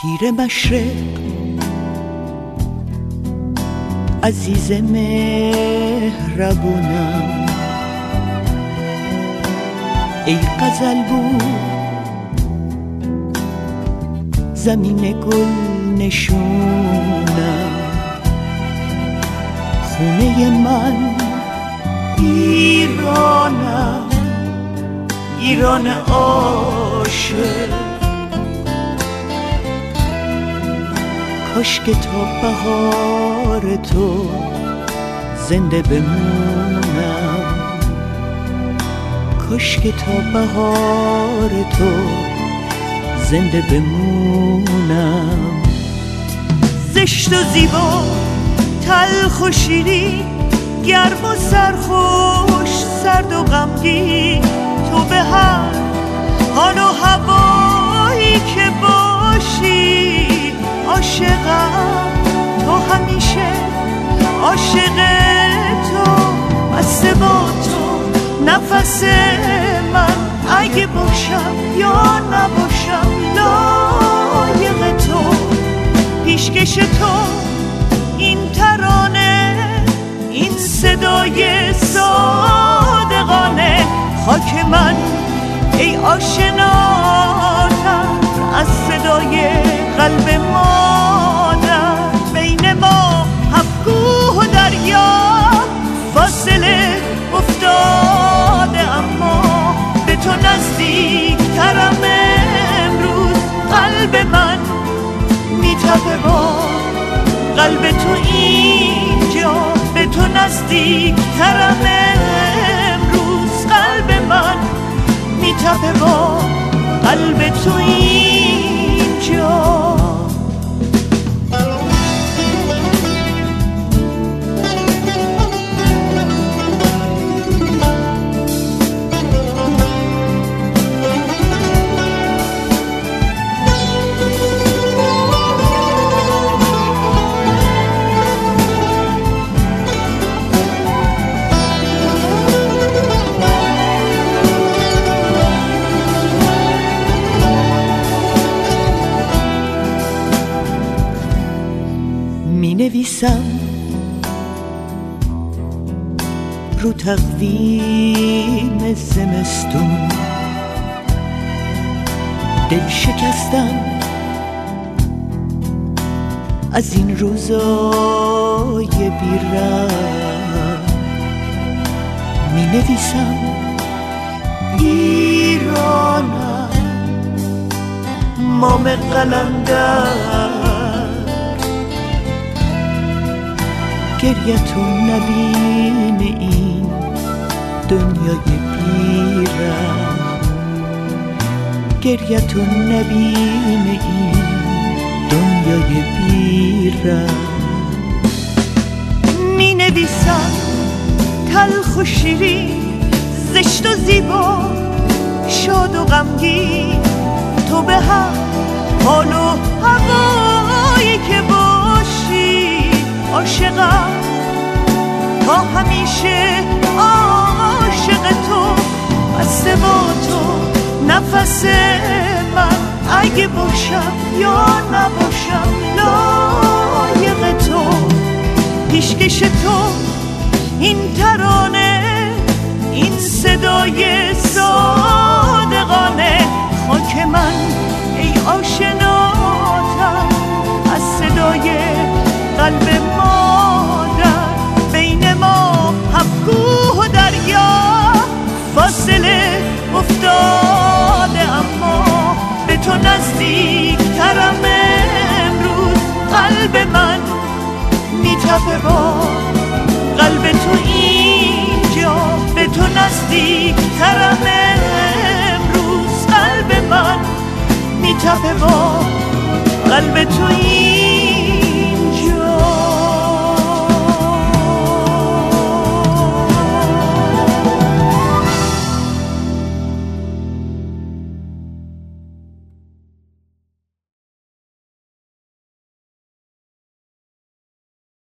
پیر مشرق عزیز مهربونم، ای غزل بود زمین گل نشونم، خونه من ایرانم، ایران عاشق. کاش که تا بهار تو زنده بمونم، کاش که تا بهار تو زنده بمونم. زشت و زیبا، تلخ و شیرین، گرم و سرخوش، سرد و غمگین، تو به هر حال و هوایی که باشی عاشقم، تو همیشه عاشق تو، بسته با تو نفس من، اگه باشم یا نباشم لایق تو، پیشکش تو این ترانه، این صدای صادقانه، خاک من ای آشناتر از صدای قلب مادر. بین ما هفت کوه و دریا فاصله افتاده، اما به تو نزدیک ترم امروز، قلب من میتپه با قلب تو اینجا، به تو نزدیک ترم امروز، قلب من میتپه با قلب تو اینجا. نویسم رو تقویم زمستون، دل شکستم از این روزای بی‌رحم. می نویسم ایرانم، مام قلندر، گریه تو نبین این دنیای بی‌رحم، گریه تو نبین این دنیای بی‌رحم. می نویسم تلخ و شیرین، زشت و زیبا، شاد و غمگین، تو به هر حال و هوایی که باشی عاشقم، تا همیشه عاشق تو، بسته با تو نفس من، اگه باشم یا نباشم لایق تو، پیشکش تو این ترانه، این صدای صادقانه، خاک من ای آشناتر از صدای قلب مادر. بین ما هفت کوه و دریا فاصله افتاده، اما به تو نزدیک ترم امروز، قلب من میتپه با قلب تو اینجا، به تو نزدیک ترم امروز، قلب من میتپه با قلب تو اینجا.